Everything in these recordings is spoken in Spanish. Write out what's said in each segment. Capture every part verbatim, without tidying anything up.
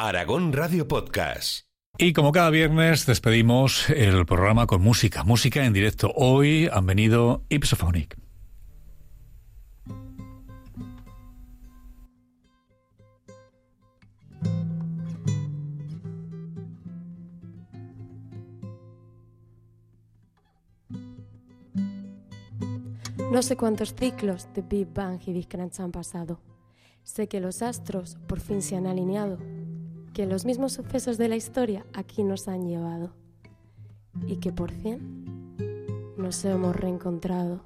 Aragón Radio Podcast. Y como cada viernes despedimos el programa con música, música en directo. Hoy han venido Ipsophonic. No sé cuántos ciclos de Big Bang y Big Crunch han pasado. Sé que los astros por fin se han alineado, que los mismos sucesos de la historia aquí nos han llevado y que por fin nos hemos reencontrado.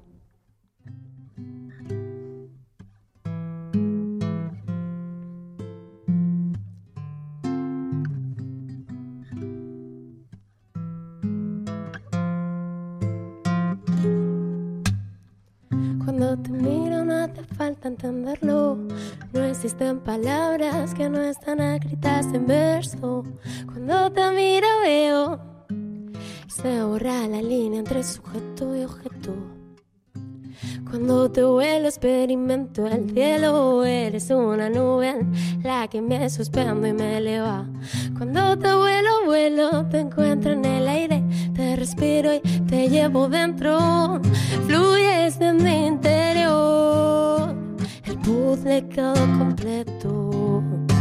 Cuando te miro no hace falta entenderlo. No existen palabras que no están escritas en verso. Cuando te miro veo, se borra la línea entre sujeto y objeto. Cuando te vuelo experimento el cielo. Eres una nube en la que me suspendo y me eleva. Cuando te vuelo, vuelo, te encuentro en el aire. Te respiro y te llevo dentro. Fluyes en mi interior. El puzzle quedó completo.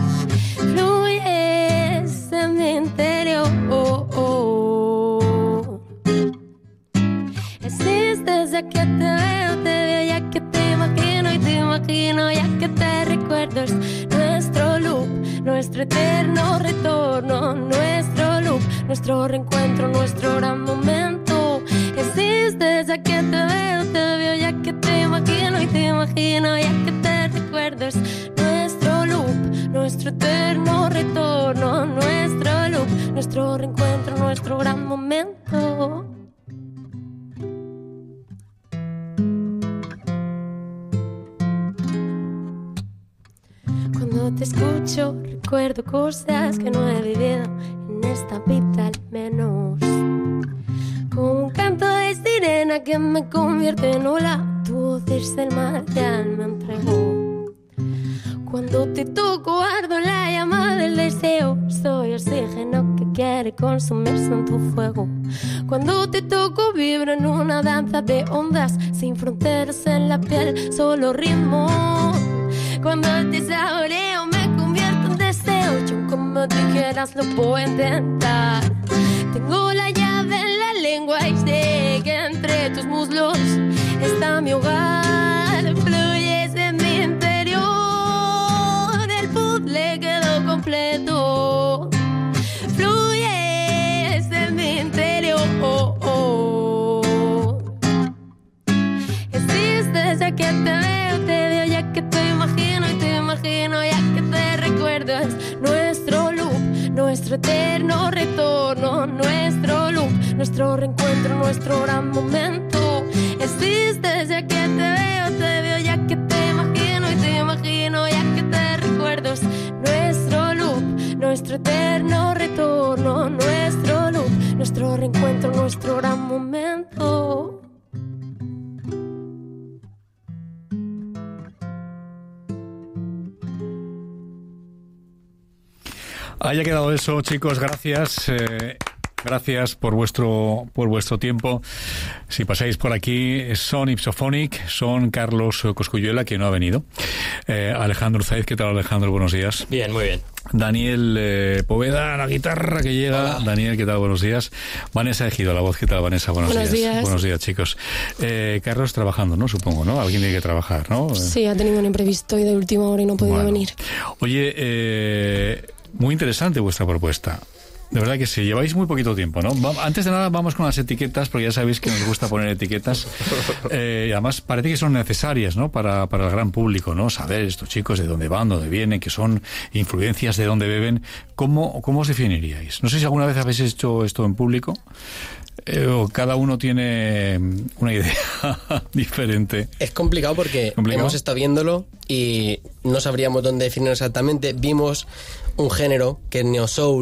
Fluyes en mi interior. Oh, oh. Existes ya que te veo, te veo ya que te imagino y te imagino ya que te recuerdo. Es nuestro loop, nuestro eterno retorno, nuestro loop, nuestro reencuentro, nuestro gran momento. Existes ya que te veo, te veo ya que te imagino y te imagino ya que te recuerdo. Es nuestro loop, nuestro eterno retorno, nuestro loop, nuestro reencuentro, nuestro gran momento. Cuando te escucho recuerdo cosas que no he vivido en esta vida al menos. Como un canto de sirena que me convierte en ola. Tu voz es el mar que me entregó. Cuando te toco ardo la llama del deseo. Soy oxígeno que quiere consumirse en tu fuego. Cuando te toco vibro en una danza de ondas. Sin fronteras en la piel, solo ritmo. Cuando te saboreo me convierto en deseo. Yo como tú quieras lo puedo intentar. Tengo la llave en la lengua y sé que entre tus muslos está mi hogar. Fluyes en mi interior. El puzzle quedó completo. Fluyes en mi interior. Oh, oh. Existes ya que te veo, te veo ya que te imagino y te imagino ya que te recuerdo. Es nuestro loop, nuestro eterno retorno, nuestro loop, nuestro reencuentro, nuestro gran momento. Existes ya que te veo, te veo ya que te imagino y te imagino ya que te recuerdo. Es nuestro loop, nuestro eterno retorno, nuestro loop, nuestro reencuentro, nuestro gran momento. Haya quedado eso, chicos, gracias. Eh, gracias por vuestro por vuestro tiempo. Si pasáis por aquí, son Ipsophonic, son Carlos Cosculluela, que no ha venido. Eh, Alejandro Zaiz, ¿qué tal, Alejandro? Buenos días. Bien, muy bien. Daniel eh, Poveda, la guitarra que llega. Hola. Daniel, ¿qué tal? Buenos días. Vanessa Ejido, la voz, ¿qué tal, Vanessa? Buenos, Buenos días. días. Buenos días, chicos. Eh, Carlos trabajando, ¿no? Supongo, ¿no? Alguien tiene que trabajar, ¿no? Sí, ha tenido un imprevisto y de última hora y no ha podido bueno. venir. Oye, eh, muy interesante vuestra propuesta. De verdad que sí, lleváis muy poquito tiempo, ¿no? Antes de nada vamos con las etiquetas, porque ya sabéis que nos gusta poner etiquetas. Eh, y además parece que son necesarias, ¿no? Para, para el gran público, ¿no? Saber estos chicos de dónde van, dónde vienen, que son influencias de dónde beben. ¿Cómo, cómo os definiríais? No sé si alguna vez habéis hecho esto en público. Eh, o cada uno tiene una idea diferente. Es complicado porque ¿Complicado? hemos estado viéndolo y no sabríamos dónde definirlo exactamente. Vimos un género que es neo soul,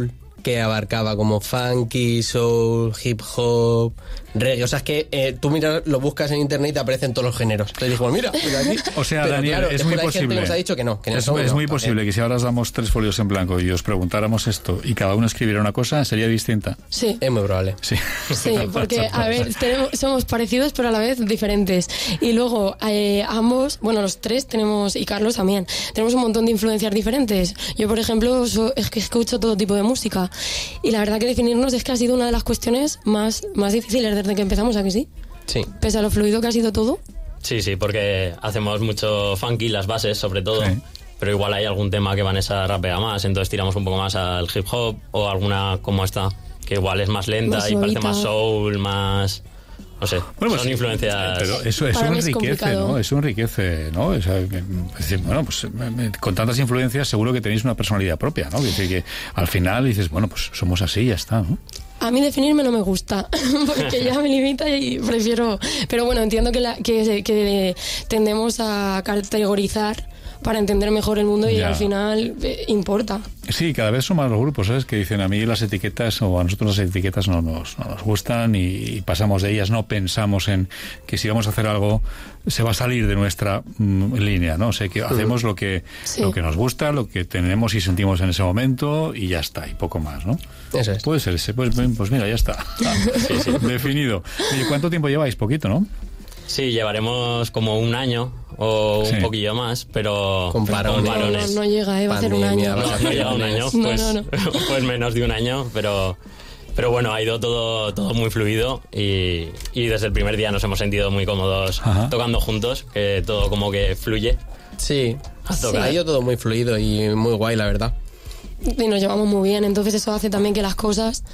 que abarcaba como funky, soul, hip hop, reggae. O sea, es que eh, tú miras, lo buscas en internet y te aparecen todos los géneros. Entonces digo, mira, mira aquí. O sea, pero Daniel, claro, es muy hay posible. Gente que nos ha dicho que no, que en es eso es no, muy también. posible que si ahora os damos tres folios en blanco y os preguntáramos esto y cada uno escribiera una cosa, sería distinta. Sí. Es muy probable. Sí. Sí, porque, a ver, tenemos, somos parecidos, pero a la vez diferentes. Y luego, eh, ambos, bueno, los tres tenemos, y Carlos también, tenemos un montón de influencias diferentes. Yo, por ejemplo, so, es que escucho todo tipo de música. Y la verdad que definirnos es que ha sido una de las cuestiones más, más difíciles desde que empezamos, ¿a que sí? Sí. Pese a lo fluido que ha sido todo. Sí, sí, porque hacemos mucho funky, las bases sobre todo, Sí. pero igual hay algún tema que Vanessa rapea más, entonces tiramos un poco más al hip hop, o alguna como esta, que igual es más lenta Más y parece suavita. más soul, más... no sé, Bueno, pues, son influencias... Pero eso, eso Para mí es enriquece, complicado. ¿no? Eso enriquece, ¿no? O sea, es decir, bueno, pues con tantas influencias seguro que tenéis una personalidad propia, ¿no? Es decir, que al final dices, bueno, pues somos así y ya está, ¿no? A mí definirme no me gusta, porque ya me limita y prefiero... Pero bueno, entiendo que, la, que, que tendemos a categorizar para entender mejor el mundo y Ya. al final eh, importa. Sí, cada vez son más los grupos, ¿sabes? Que dicen a mí las etiquetas o a nosotros las etiquetas no nos, no nos gustan y, y pasamos de ellas, no pensamos en que si vamos a hacer algo se va a salir de nuestra mm, línea, ¿no? O sea, que hacemos lo que, Sí. lo que nos gusta, lo que tenemos y sentimos en ese momento y ya está, y poco más, ¿no? Eso es. Puede ser ese, pues, pues mira, ya está. Sí, sí. Definido. Oye, ¿cuánto tiempo lleváis? Poquito, ¿no? Sí, llevaremos como un año o Sí. un poquillo más, pero Con pero parones. No, no, no llega, eh, va a ser un Pandemia, año. va- No, no llega un año, No, pues, no, no. pues menos de un año, pero, pero bueno, ha ido todo, todo muy fluido y, y desde el primer día nos hemos sentido muy cómodos Ajá. tocando juntos, que todo como que fluye. Sí. A Sí. tocar. Ha ido todo muy fluido y muy guay, la verdad. Y nos llevamos muy bien, entonces eso hace también que las cosas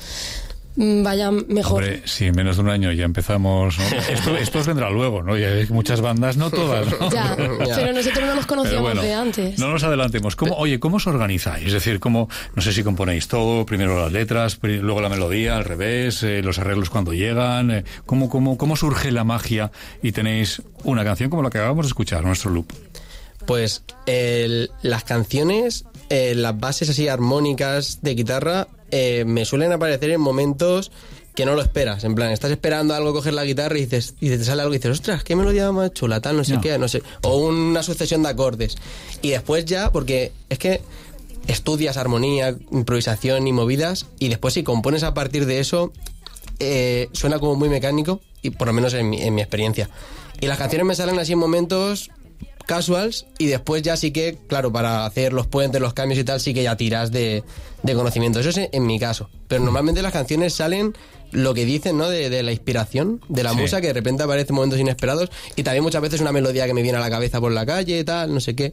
mm, vayan mejor. Hombre, si en menos de un año ya empezamos, ¿no? Esto, esto os vendrá luego, ¿no? Ya ves, muchas bandas, no todas, ¿no? Ya, Ya. pero nosotros no nos Pero conocíamos bueno, de antes. no nos adelantemos. ¿Cómo, oye, ¿cómo os organizáis? Es decir, ¿cómo, no sé si componéis todo, primero las letras, pri- luego la melodía, al revés, eh, los arreglos cuando llegan? Eh, ¿cómo, cómo, ¿Cómo surge la magia y tenéis una canción como la que acabamos de escuchar, nuestro loop? Pues el- las canciones, eh, las bases así armónicas de guitarra, eh, me suelen aparecer en momentos que no lo esperas. En plan, estás esperando algo, coger la guitarra y dices, y te sale algo y dices, ostras, qué melodía más chula, tal, no sé No. qué, no sé. O una sucesión de acordes. Y después ya, porque es que estudias armonía, improvisación y movidas, y después si compones a partir de eso, eh, suena como muy mecánico, y por lo menos en mi, en mi experiencia. Y las canciones me salen así en momentos casuals y después ya sí que, claro, para hacer los puentes, los cambios y tal, sí que ya tiras de, de conocimiento. Eso es en, en mi caso. Pero normalmente las canciones salen lo que dicen, ¿no? De, de la inspiración, de la Sí. musa, que de repente aparece en momentos inesperados, y también muchas veces una melodía que me viene a la cabeza por la calle, tal, no sé qué.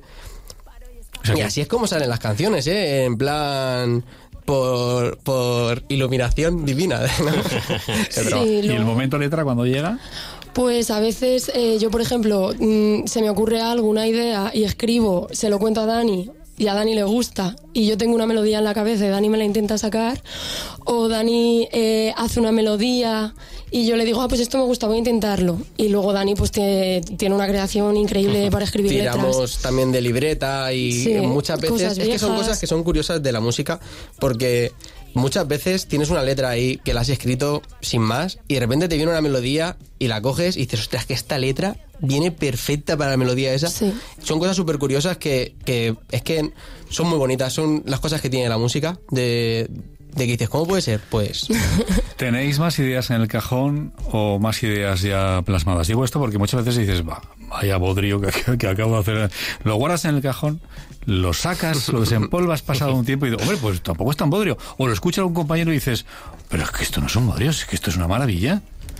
O sea Y que- así es como salen las canciones, ¿eh? En plan... Por, por iluminación divina, ¿no? Sí, ¿Y el luego- momento letra cuando llega? Pues a veces eh, yo, por ejemplo, mm, se me ocurre algo, una idea, y escribo, se lo cuento a Dani, y a Dani le gusta, y yo tengo una melodía en la cabeza y Dani me la intenta sacar, o Dani eh, hace una melodía y yo le digo, ah, pues esto me gusta, voy a intentarlo. Y luego Dani pues te- tiene una creación increíble para escribir Tiramos letras. también de libreta y Sí, muchas veces cosas es que son viejas. cosas que son curiosas de la música, porque muchas veces tienes una letra ahí que la has escrito sin más y de repente te viene una melodía y la coges y dices, ostras, que esta letra viene perfecta para la melodía esa. Sí. Son cosas súper curiosas que, que es que son muy bonitas, son las cosas que tiene la música, de, de que dices, ¿cómo puede ser? Pues ¿Tenéis más ideas en el cajón o más ideas ya plasmadas? Digo esto porque muchas veces dices, va, vaya bodrio que, que, que acabo de hacer. Lo guardas en el cajón, lo sacas, lo desempolvas pasado un tiempo y digo, hombre, pues tampoco es tan bodrio. O lo escucha algún compañero y dices, pero es que esto no son bodrios, es que esto es una maravilla.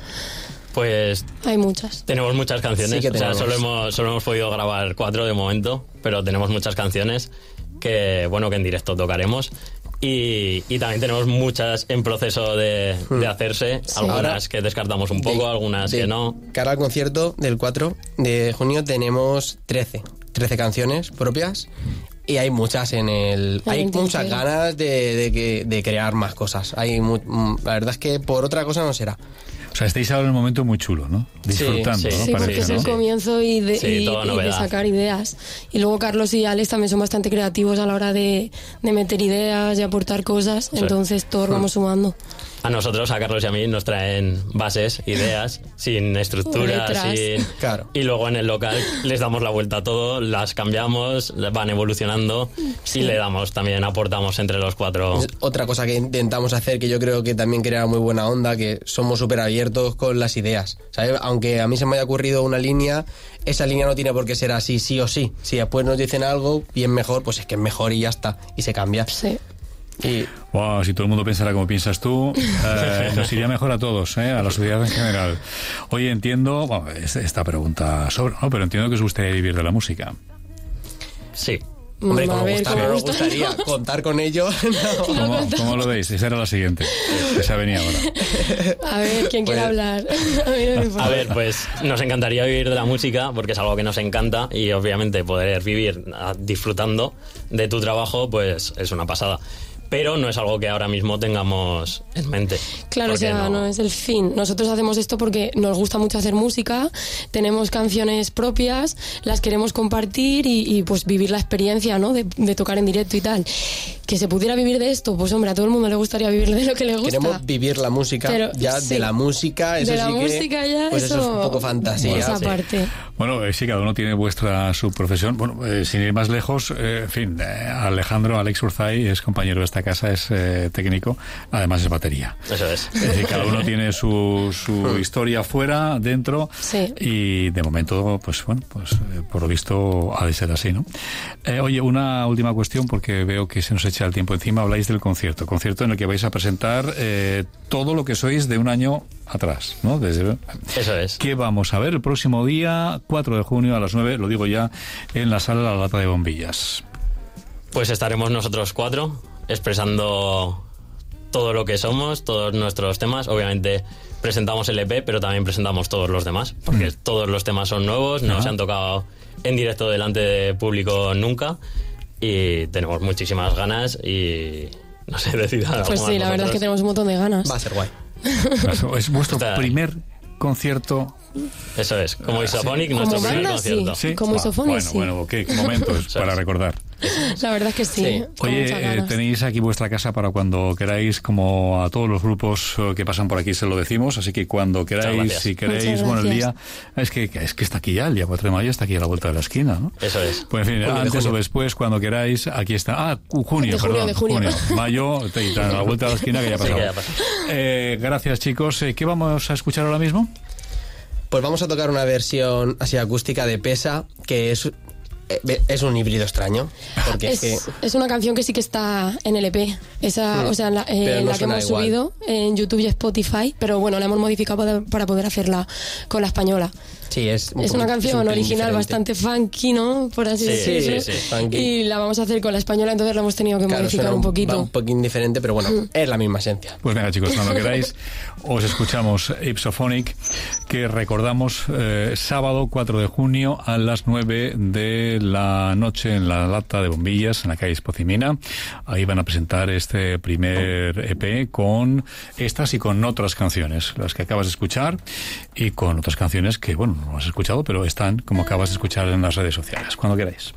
Pues Hay muchas. tenemos muchas canciones, Sí que o sea, tenemos. solo hemos, solo hemos podido grabar cuatro de momento, pero tenemos muchas canciones que, bueno, que en directo tocaremos. Y, y también tenemos muchas en proceso de, de hacerse, Sí. algunas Ahora, que descartamos un poco, de- algunas de que no. Cara al concierto del cuatro de junio tenemos trece, trece canciones propias y hay muchas en el... La hay gente muchas entera. ganas de, de, que- de crear más cosas. Hay mu- mm, la verdad es que por otra cosa no será. O sea, estáis ahora en un momento muy chulo, ¿no? Disfrutando, sí, ¿no? Sí, Parece, porque es ¿no? el comienzo y de, Sí, y- todo y de novedad. sacar ideas. Y luego Carlos y Alex también son bastante creativos a la hora de, de meter ideas y aportar cosas, Sí. entonces todos vamos sumando. A nosotros, a Carlos y a mí, nos traen bases, ideas, sin estructura, Letras. sin... Claro. Y luego en el local les damos la vuelta a todo, las cambiamos, van evolucionando y le damos también, aportamos entre los cuatro. Es otra cosa que intentamos hacer, que yo creo que también crea muy buena onda, que somos súper abiertos con las ideas, ¿sabes? Aunque a mí se me haya ocurrido una línea, esa línea no tiene por qué ser así, sí o sí. Si después nos dicen algo bien mejor, pues es que es mejor y ya está, y se cambia. Sí. Y Wow, si todo el mundo pensara como piensas tú, eh, nos iría mejor a todos, ¿eh? A la sociedad en general. Oye, entiendo, bueno, es- esta pregunta sobre, ¿no? Pero entiendo que os gustaría vivir de la música. Sí. hombre, Mm, como a ver, gusta, ¿cómo no nos gusta? gustaría contar con ello. no. ¿Cómo, cómo lo veis? Esa era la siguiente. Esa venía ahora. A ver, ¿quién quiere Pues- hablar? A mí no me A importa. ver, pues nos encantaría vivir de la música porque es algo que nos encanta y obviamente poder vivir ah, disfrutando de tu trabajo pues es una pasada. Pero no es algo que ahora mismo tengamos en mente. Claro, o Porque sea, no... es el fin. Nosotros hacemos esto porque nos gusta mucho hacer música, tenemos canciones propias, las queremos compartir y, y, pues vivir la experiencia, ¿no? De, de tocar en directo y tal. Que se pudiera vivir de esto, pues hombre, a todo el mundo le gustaría vivir de lo que le gusta. Queremos vivir la música, Pero, ya sí. de la música, eso de la sí que, música ya, pues eso, eso, es un poco fantasía. Esa Sí. parte. Bueno, eh, sí, cada uno tiene vuestra su profesión. Bueno, eh, sin ir más lejos, eh, en fin, eh, Alejandro, Alex Urzay es compañero de esta casa, es eh, técnico, además es batería. Eso es. Es decir, cada uno tiene su, su historia fuera, dentro, Sí. y de momento, pues bueno, pues eh, por lo visto ha de ser así, ¿no? Eh, oye, una última cuestión, porque veo que se nos echa el tiempo encima. Habláis del concierto, concierto en el que vais a presentar eh, todo lo que sois de un año atrás, ¿no? Desde, Eso es. ¿Qué vamos a ver el próximo día, cuatro de junio a las nueve, lo digo ya, en la sala La Lata de Bombillas? Pues estaremos nosotros cuatro expresando todo lo que somos, todos nuestros temas. Obviamente presentamos el E P, pero también presentamos todos los demás, porque Mm. todos los temas son nuevos, no Ajá. se han tocado en directo delante de público nunca y tenemos muchísimas ganas y no sé decir nada Pues más sí, la verdad es que vosotros. tenemos un montón de ganas. Va a ser guay. Es vuestro Está- primer concierto. Eso es, como Isoponic, Como nuestro primer banda, sí. concierto. ¿Sí? Como Ah, Isophonik, Bueno, sí. bueno, qué momentos para recordar. La verdad es que sí. Sí. con Oye, muchas eh, ganas. tenéis aquí vuestra casa para cuando queráis, como a todos los grupos eh, que pasan por aquí se lo decimos, así que cuando queráis, gracias. si queréis, Muchas bueno, el día, gracias. es que, es que está aquí ya, el día cuatro de mayo está aquí a la vuelta de la esquina, ¿no? Eso es. Pues en fin, Junio, de antes o junio. después, cuando queráis, aquí está. Ah, cu- junio, De junio, perdón. de junio. Mayo, y a la vuelta de la esquina que ya ha Sí, pasado. que ya ha pasado. Eh, gracias, chicos. Eh, ¿Qué vamos a escuchar ahora mismo? Pues vamos a tocar una versión así acústica de Pesa, que es, eh, es un híbrido extraño. Porque es, Es, que es una canción que sí que está en el E P. Esa, Mm. o sea, la, eh, Pero no la que suena hemos igual. subido en YouTube y Spotify, pero bueno, la hemos modificado para, para poder hacerla con la española. sí, es, un Es poco- una un canción pelín original diferente. bastante funky, ¿no? Por así Sí, decirlo. sí, sí, funky. Y la vamos a hacer con la española, entonces la hemos tenido que Claro, modificar suena un va poquito. un poquín diferente, pero bueno, es la misma esencia. Pues venga, chicos, cuando queráis, os escuchamos Ipsophonic, que recordamos eh, sábado cuatro de junio a las nueve de la noche en la Lata de Bombillas, en la calle Espocimina. Ahí van a presentar este primer E P con estas y con otras canciones, las que acabas de escuchar, y con otras canciones que, bueno, no has escuchado, pero están, como acabas de escuchar, en las redes sociales. Cuando queráis.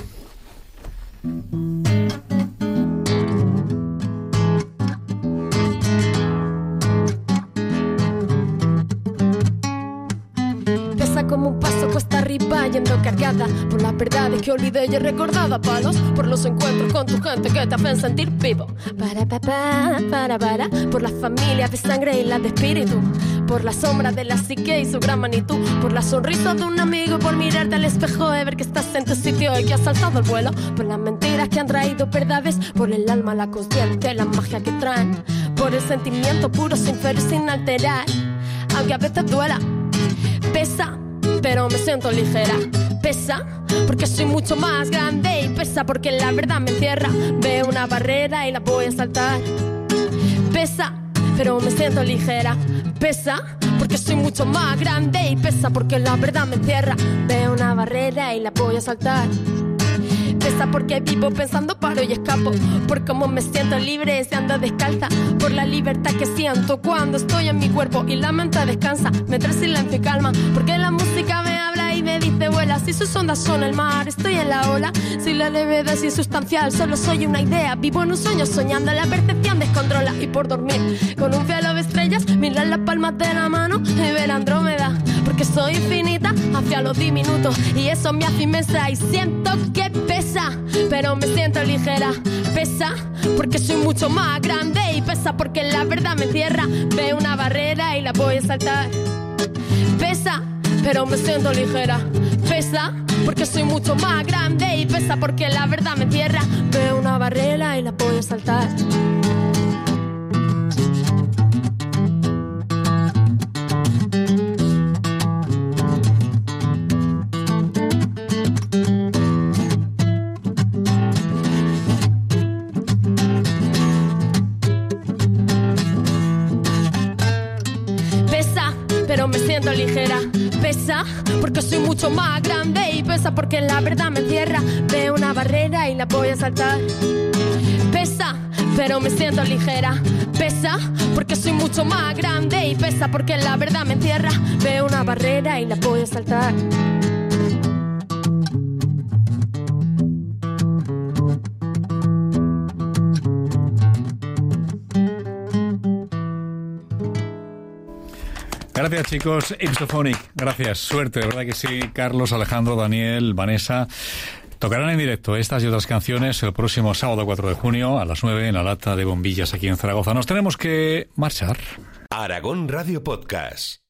Pesa como un paso cuesta arriba yendo cargada por las verdades que olvidé y he recordado a palos por los encuentros con tu gente que te hacen sentir vivo. Para, pa, pa, para, para, por las familias de sangre y las de espíritu, por la sombra de la psique y su gran magnitud, por la sonrisa de un amigo y por mirarte al espejo y ver que estás en tu sitio y que has saltado el vuelo, por las mentiras que han traído verdades, por el alma, la consciente, la magia que traen, por el sentimiento puro, sincero y sin alterar, aunque a veces duela. Pesa, pero me siento ligera. Pesa, porque soy mucho más grande. Y pesa porque la verdad me encierra. Veo una barrera y la voy a saltar. Pesa, pero me siento ligera. Pesa, porque soy mucho más grande. Y pesa porque la verdad me encierra. Veo una barrera y la voy a saltar. Pesa porque vivo pensando, paro y escapo. Por cómo me siento libre, se ando descalza. Por la libertad que siento cuando estoy en mi cuerpo y la mente descansa. Me trae silencio y calma, porque la música me habla y me dice vuela. Si sus ondas son el mar, estoy en la ola. Si la levedad es insustancial, solo soy una idea. Vivo en un sueño soñando, la percepción descontrola. Y por dormir con un cielo de estrellas, mirar las palmas de la mano y ver Andrómeda. Porque soy infinita hacia los diminutos y eso me hace inmensa. Y siento que pesa, pero me siento ligera. Pesa porque soy mucho más grande y pesa porque la verdad me cierra. Veo una barrera y la voy a saltar. Pesa, pero me siento ligera. Pesa porque soy mucho más grande y pesa porque la verdad me cierra. Veo una barrera y la voy a saltar. Pero me siento ligera. Pesa porque soy mucho más grande y pesa porque la verdad me encierra. Veo una barrera y la voy a saltar. Pesa, pero me siento ligera. Pesa porque soy mucho más grande y pesa porque la verdad me encierra. Veo una barrera y la voy a saltar. Gracias, chicos. Ipsophonic, gracias. Suerte, de verdad que sí. Carlos, Alejandro, Daniel, Vanessa. Tocarán en directo estas y otras canciones el próximo sábado cuatro de junio a las nueve en la Lata de Bombillas aquí en Zaragoza. Nos tenemos que marchar. Aragón Radio Podcast.